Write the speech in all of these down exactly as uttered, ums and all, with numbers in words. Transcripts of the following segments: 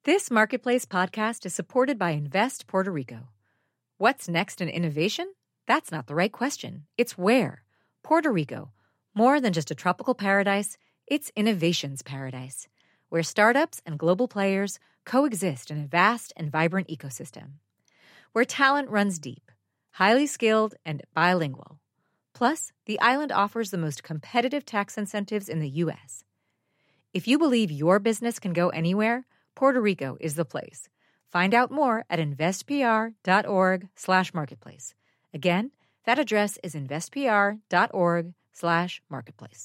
This Marketplace podcast is supported by Invest Puerto Rico. What's next in innovation? That's not the right question. It's where. Puerto Rico. More than just a tropical paradise, it's innovation's paradise, where startups and global players coexist in a vast and vibrant ecosystem. Where talent runs deep, highly skilled, and bilingual. Plus, the island offers the most competitive tax incentives in the U S. If you believe your business can go anywhere, Puerto Rico is the place. Find out more at investpr.org slash marketplace. Again, that address is investpr.org slash marketplace.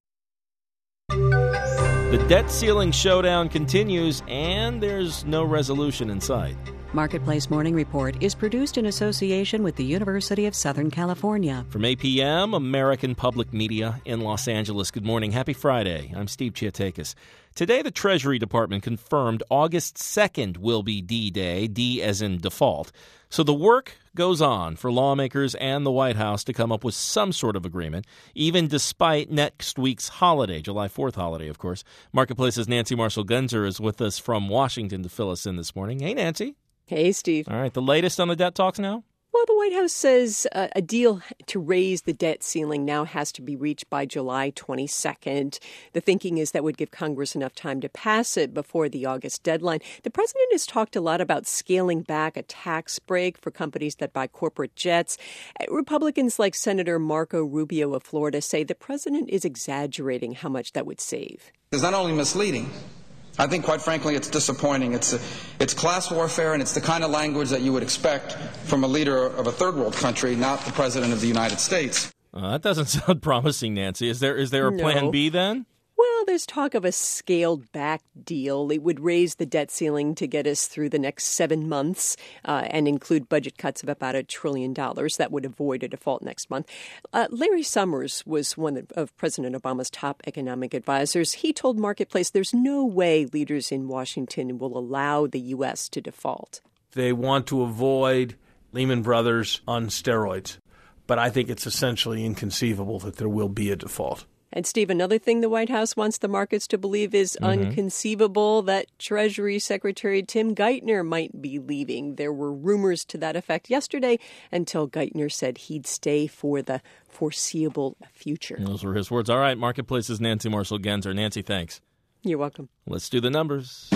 The debt ceiling showdown continues, and there's no resolution in sight. Marketplace Morning Report is produced in association with the University of Southern California. From A P M, American Public Media in Los Angeles. Good morning. Happy Friday. I'm Steve Chiatakis. Today, the Treasury Department confirmed August second will be D-Day, D as in default. So the work goes on for lawmakers and the White House to come up with some sort of agreement, even despite next week's holiday, July fourth holiday, of course. Marketplace's Nancy Marshall-Genzer is with us from Washington to fill us in this morning. Hey, Nancy. Hey, Steve. All right, the latest on the debt talks now? Well, the White House says uh, a deal to raise the debt ceiling now has to be reached by July twenty-second. The thinking is that would give Congress enough time to pass it before the August deadline. The president has talked a lot about scaling back a tax break for companies that buy corporate jets. Republicans like Senator Marco Rubio of Florida say the president is exaggerating how much that would save. It's not only misleading, I think, quite frankly, it's disappointing. It's a, it's class warfare, and it's the kind of language that you would expect from a leader of a third world country, not the president of the United States. Uh, that doesn't sound promising, Nancy. Is there is there a No. plan B then? Well, there's talk of a scaled-back deal. It would raise the debt ceiling to get us through the next seven months uh, and include budget cuts of about a trillion dollars. That would avoid a default next month. Uh, Larry Summers was one of, of President Obama's top economic advisors. He told Marketplace there's no way leaders in Washington will allow the U S to default. They want to avoid Lehman Brothers on steroids, but I think it's essentially inconceivable that there will be a default. And, Steve, another thing the White House wants the markets to believe is mm-hmm. unconceivable that Treasury Secretary Tim Geithner might be leaving. There were rumors to that effect yesterday until Geithner said he'd stay for the foreseeable future. Those were his words. All right, Marketplace's Nancy Marshall-Genzer. Nancy, thanks. You're welcome. Let's do the numbers.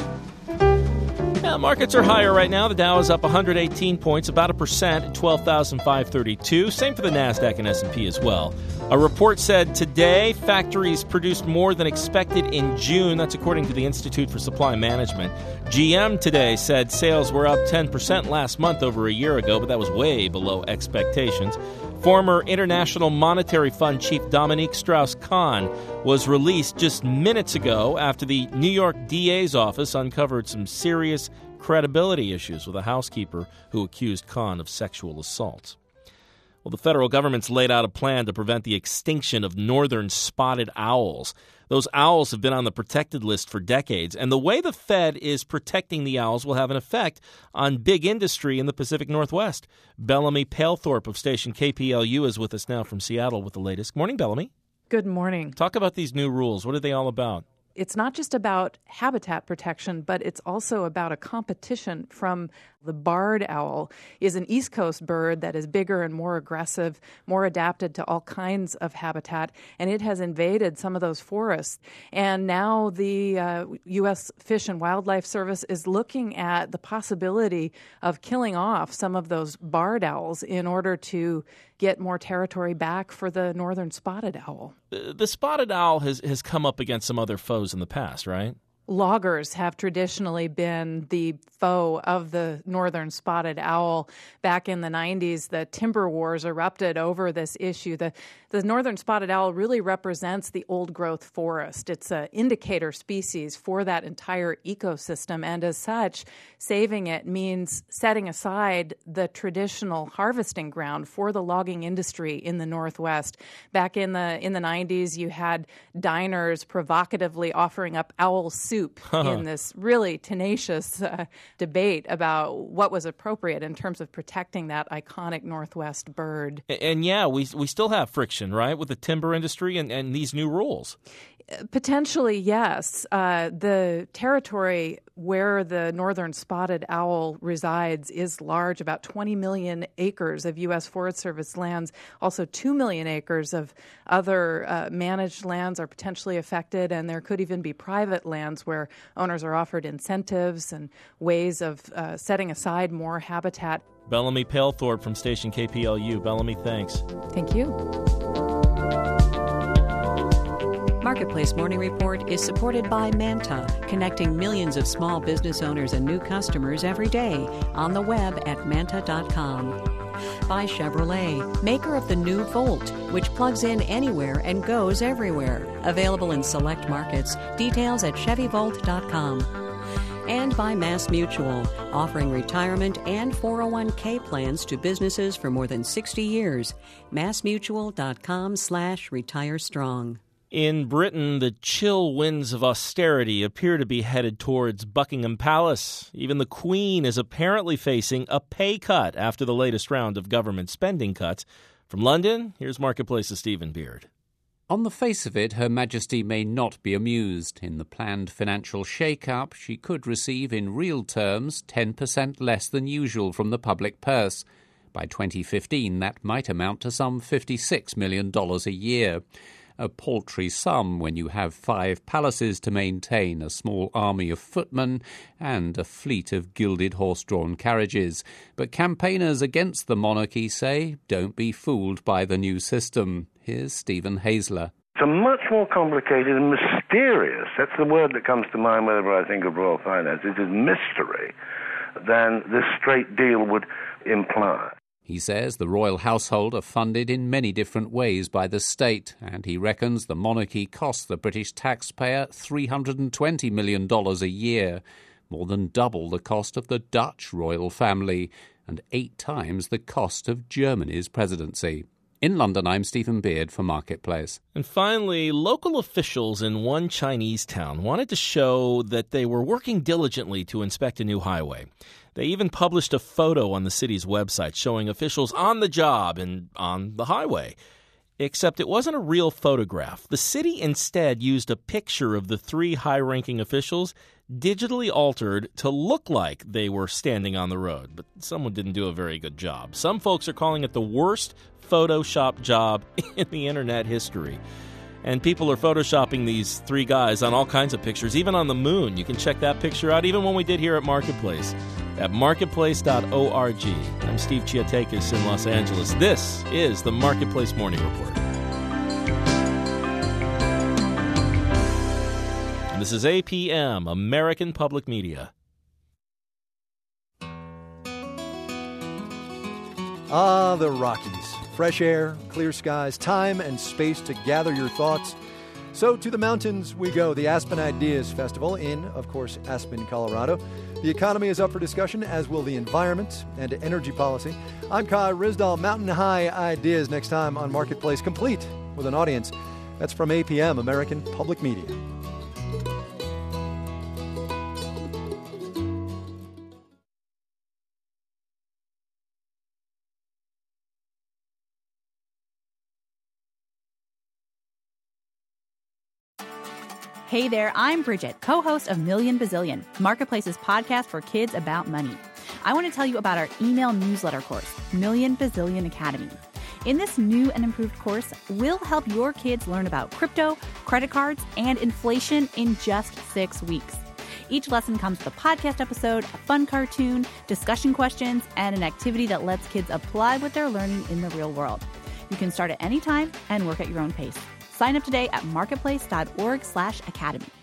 Yeah, markets are higher right now. The Dow is up one hundred eighteen points, about a percent at twelve thousand five hundred thirty-two. Same for the NASDAQ and S and P as well. A report said today factories produced more than expected in June. That's according to the Institute for Supply Management. G M today said sales were up ten percent last month over a year ago, but that was way below expectations. Former International Monetary Fund Chief Dominique Strauss-Kahn was released just minutes ago after the New York D A's office uncovered some serious credibility issues with a housekeeper who accused Kahn of sexual assault. Well, the federal government's laid out a plan to prevent the extinction of northern spotted owls. Those owls have been on the protected list for decades, and the way the Fed is protecting the owls will have an effect on big industry in the Pacific Northwest. Bellamy Palethorpe of station K P L U is with us now from Seattle with the latest. Morning, Bellamy. Good morning. Talk about these new rules. What are they all about? It's not just about habitat protection, but it's also about a competition from the barred owl. Is an East Coast bird that is bigger and more aggressive, more adapted to all kinds of habitat, and it has invaded some of those forests. And now the uh, U S Fish and Wildlife Service is looking at the possibility of killing off some of those barred owls in order to get more territory back for the northern spotted owl. The, the spotted owl has, has come up against some other foes in the past, right? Loggers have traditionally been the foe of the northern spotted owl. Back in the nineties, the timber wars erupted over this issue. The, the northern spotted owl really represents the old-growth forest. It's an indicator species for that entire ecosystem, and as such, saving it means setting aside the traditional harvesting ground for the logging industry in the Northwest. Back in the in the nineties, you had diners provocatively offering up owl soup in this really tenacious uh, debate about what was appropriate in terms of protecting that iconic Northwest bird. And, and yeah, we we still have friction, right, with the timber industry and, and these new rules. Potentially, yes. Uh, the territory where the northern spotted owl resides is large, about twenty million acres of U S Forest Service lands. Also, two million acres of other uh, managed lands are potentially affected, and there could even be private lands where owners are offered incentives and ways of uh, setting aside more habitat. Bellamy Palethorpe from station K P L U. Bellamy, thanks. Thank you. Marketplace Morning Report is supported by Manta, connecting millions of small business owners and new customers every day on the web at manta dot com. By Chevrolet, maker of the new Volt, which plugs in anywhere and goes everywhere. Available in select markets. Details at chevy volt dot com. And by Mass Mutual, offering retirement and four oh one k plans to businesses for more than sixty years. mass mutual dot com slash retire strong. In Britain, the chill winds of austerity appear to be headed towards Buckingham Palace. Even the Queen is apparently facing a pay cut after the latest round of government spending cuts. From London, here's Marketplace's Stephen Beard. On the face of it, Her Majesty may not be amused. In the planned financial shake-up, she could receive in real terms ten percent less than usual from the public purse. By twenty fifteen, that might amount to some fifty-six million dollars a year. A paltry sum when you have five palaces to maintain, a small army of footmen, and a fleet of gilded horse-drawn carriages. But campaigners against the monarchy say, don't be fooled by the new system. Here's Stephen Hazler. It's a much more complicated and mysterious, that's the word that comes to mind whenever I think of royal finance, it is mystery, than this straight deal would imply. He says the royal household are funded in many different ways by the state, and he reckons the monarchy costs the British taxpayer three hundred twenty million dollars a year, more than double the cost of the Dutch royal family, and eight times the cost of Germany's presidency. In London, I'm Stephen Beard for Marketplace. And finally, local officials in one Chinese town wanted to show that they were working diligently to inspect a new highway. They even published a photo on the city's website showing officials on the job and on the highway. Except it wasn't a real photograph. The city instead used a picture of the three high-ranking officials digitally altered to look like they were standing on the road. But someone didn't do a very good job. Some folks are calling it the worst Photoshop job in the internet history. And people are photoshopping these three guys on all kinds of pictures, even on the moon. You can check that picture out, even when we did here at Marketplace, at marketplace dot org. I'm Steve Chiatakis in Los Angeles. This is the Marketplace Morning Report. And this is A P M, American Public Media. Ah, the Rockies. Fresh air, clear skies, time and space to gather your thoughts. So to the mountains we go, the Aspen Ideas Festival in, of course, Aspen, Colorado. The economy is up for discussion, as will the environment and energy policy. I'm Kai Ryssdal. Mountain High Ideas next time on Marketplace, complete with an audience. That's from A P M, American Public Media. Hey there, I'm Bridget, co-host of Million Bazillion, Marketplace's podcast for kids about money. I want to tell you about our email newsletter course, Million Bazillion Academy. In this new and improved course, we'll help your kids learn about crypto, credit cards, and inflation in just six weeks. Each lesson comes with a podcast episode, a fun cartoon, discussion questions, and an activity that lets kids apply what they're learning in the real world. You can start at any time and work at your own pace. Sign up today at marketplace dot org slash academy.